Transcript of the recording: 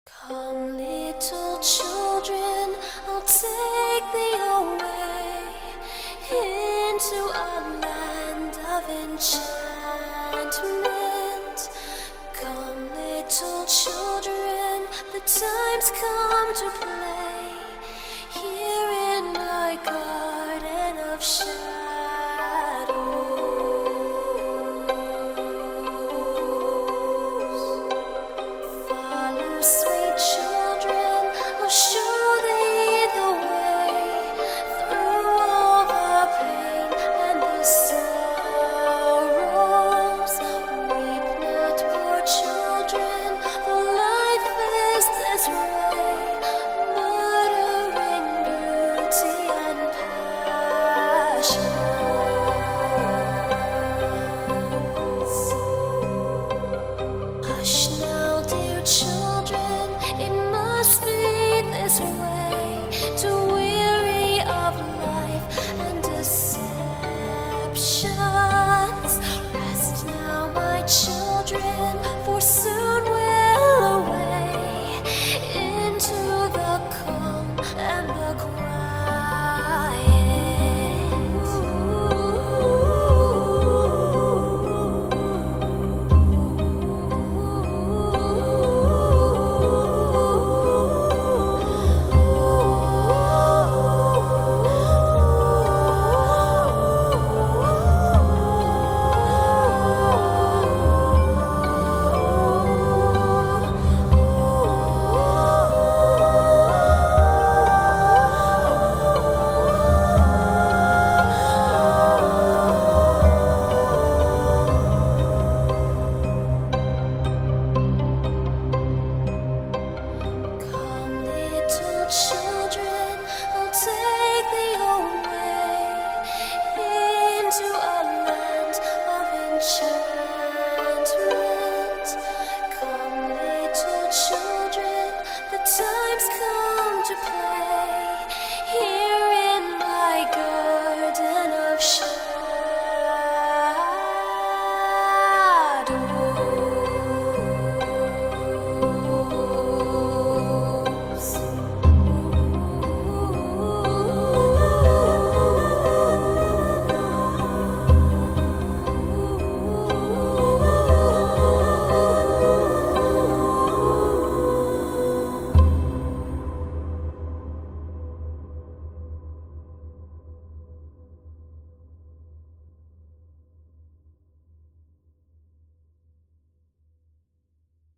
Come, little children, I'll take thee away into a land of enchantment. Come, little children, the time's come to play here in my garden of shadows. Follow, sweet children, I'll show thee the way through all the pain and the sorrows. Weep not, poor children, for life is this rain, murdering beauty and passion. Hush now, dear children, it must be this way, to weary of life and deceptions. Rest now, my children, for soon we'll away into the calm and the Come, little children, I'll take thee away into a land of enchantment. Come, little children.